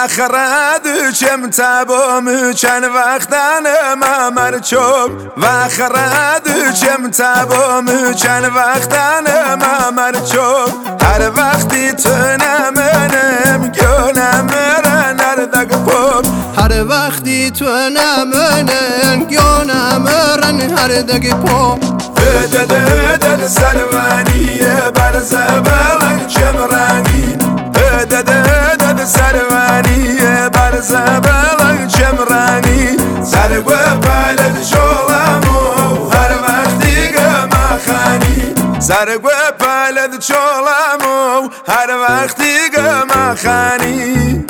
خرد چم تبام چند وقتن ممر چوب و خرد چم تبام چند وقتن ممر چوب هر وقتی تو نمنم گونم رن هردگ پوب هر وقتی تو نمنم گونم رن هردگ پوب دد سروانیه بر زبالن چمرانی دد سروانیه بر زبالن چمرانی سرگو پالد شولمو هر وقتی گما خانی سرگو پالد شولمو هر وقتی گما خانی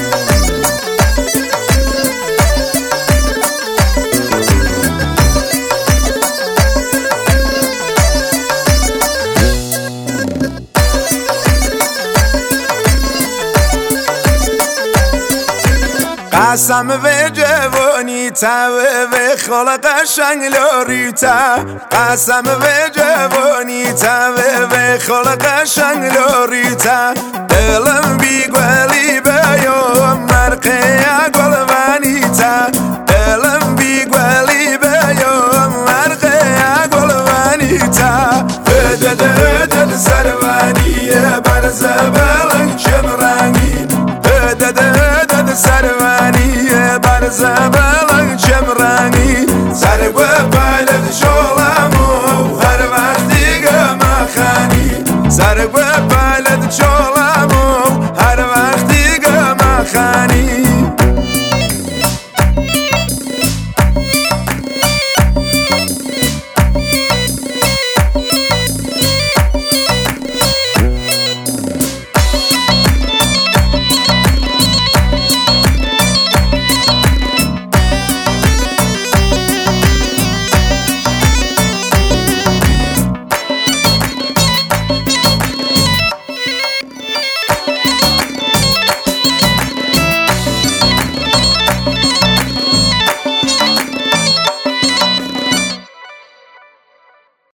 قسم به جوانی تا و خلق قشنگ لوریتا قسم به جوانی تا و خلق قشنگ لوریتا دلم بی گلی بیام مرقه گلوانیتا دلم بی گلی بیام مرقه گلوانیتا دد سروانیه بر زبالن چمرانی دد سروانیه بر زبالن چمرانی سرگو پالد شولمو هر وقتی گما خانی سرگو پالد شولمو